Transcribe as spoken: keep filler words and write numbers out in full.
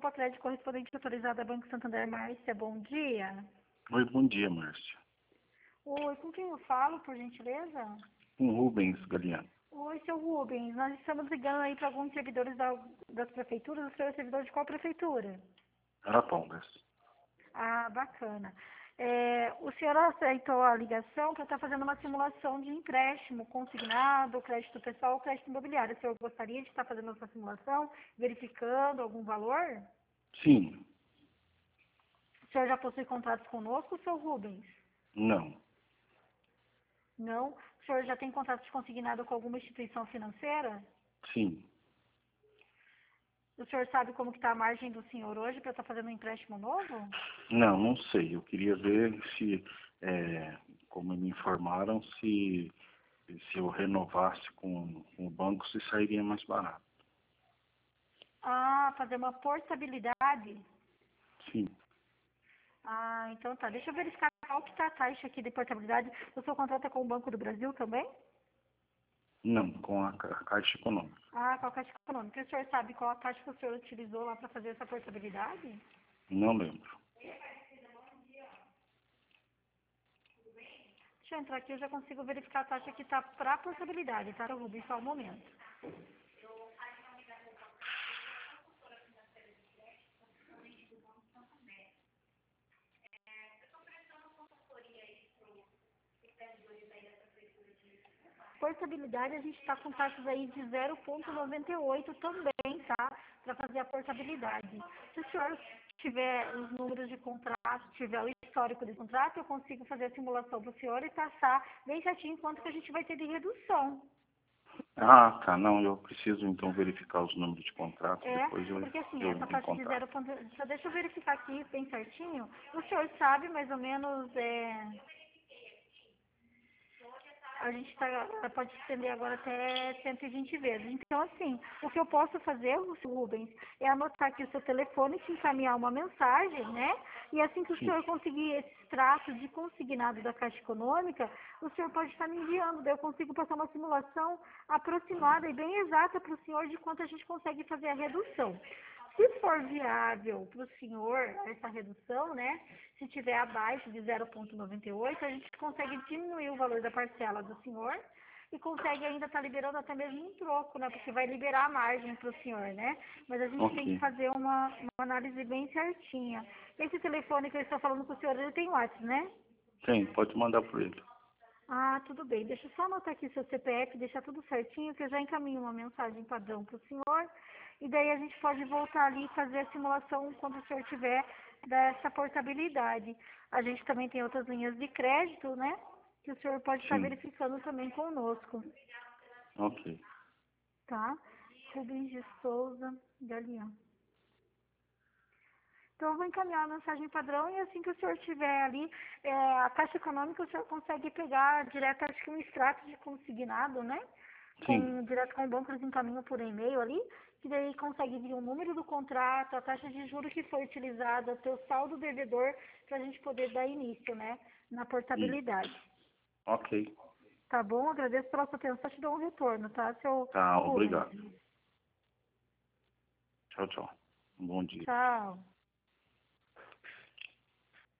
Copa Crédito correspondente autorizada a Banco Santander. Márcia, bom dia. Oi, bom dia, Márcia. Oi, com quem eu falo, por gentileza? Com Rubens Galiano. Oi, seu Rubens, nós estamos ligando aí para alguns servidores da, das prefeituras. O senhor é servidor de qual prefeitura? Arapongas. Ah, bacana. É, o senhor aceitou a ligação para estar fazendo uma simulação de empréstimo consignado, crédito pessoal ou crédito imobiliário. O senhor gostaria de estar fazendo essa simulação, verificando algum valor? Sim. O senhor já possui contratos conosco, seu Rubens? Não. Não? O senhor já tem contrato consignado com alguma instituição financeira? Sim. O senhor sabe como que está a margem do senhor hoje para estar fazendo um empréstimo novo? Não, não sei. Eu queria ver se, é, como me informaram, se, se eu renovasse com, com o banco, se sairia mais barato. Ah, fazer uma portabilidade? Sim. Ah, então tá. Deixa eu verificar qual que está a taxa aqui de portabilidade. O seu contrato é com o Banco do Brasil também? Não, com a, Ca- a Caixa Econômica. Ah, com a Caixa Econômica. O senhor sabe qual a taxa que o senhor utilizou lá para fazer essa portabilidade? Não lembro. Deixa eu entrar aqui, eu já consigo verificar a taxa que está para portabilidade, tá, Rubens? Só um momento. Portabilidade, a gente está com taxas aí de zero vírgula noventa e oito também, tá? Para fazer a portabilidade. Se o senhor tiver os números de contrato, tiver o histórico de contrato, eu consigo fazer a simulação para o senhor e taxar bem certinho quanto que a gente vai ter de redução. Ah, tá. Não, eu preciso então verificar os números de contrato, É, depois eu, porque assim, eu essa entro em taxa de zero. contato. Só deixa eu verificar aqui bem certinho. O senhor sabe mais ou menos, é, a gente tá, pode estender agora até cento e vinte vezes. Então, assim, o que eu posso fazer, Rubens, é anotar aqui o seu telefone, te encaminhar uma mensagem, né? E assim que o Sim. senhor conseguir esse extrato de consignado da Caixa Econômica, o senhor pode estar me enviando, daí eu consigo passar uma simulação aproximada e bem exata para o senhor de quanto a gente consegue fazer a redução. Se for viável para o senhor essa redução, né? Se tiver abaixo de zero vírgula noventa e oito, a gente consegue diminuir o valor da parcela do senhor e consegue ainda estar liberando até mesmo um troco, né? Porque vai liberar a margem para o senhor, né? Mas a gente tem que Ok. fazer uma, uma análise bem certinha. Esse telefone que eu estou falando com o senhor, ele tem WhatsApp, né? Tem, pode mandar por ele. Ah, tudo bem. Deixa eu só anotar aqui seu C P F, deixar tudo certinho, que eu já encaminho uma mensagem padrão para o senhor. E daí a gente pode voltar ali e fazer a simulação quando o senhor tiver dessa portabilidade. A gente também tem outras linhas de crédito, né? Que o senhor pode estar Sim. verificando também conosco, Ok. tá? Rubens de Souza Galeão. Então, eu vou encaminhar a mensagem padrão e assim que o senhor tiver ali, é, a Caixa Econômica, o senhor consegue pegar direto, acho que um extrato de consignado, né? Sim. Com, direto com o banco, eles encaminham por e-mail ali, que daí consegue vir o número do contrato, a taxa de juros que foi utilizada, o teu saldo devedor, para a gente poder dar início, né? Na Isso. portabilidade. Ok. Tá bom? Agradeço pela sua atenção, te dou um retorno, tá, seu Tá, Rubens? obrigado. Tchau, tchau. Um bom dia. Tchau.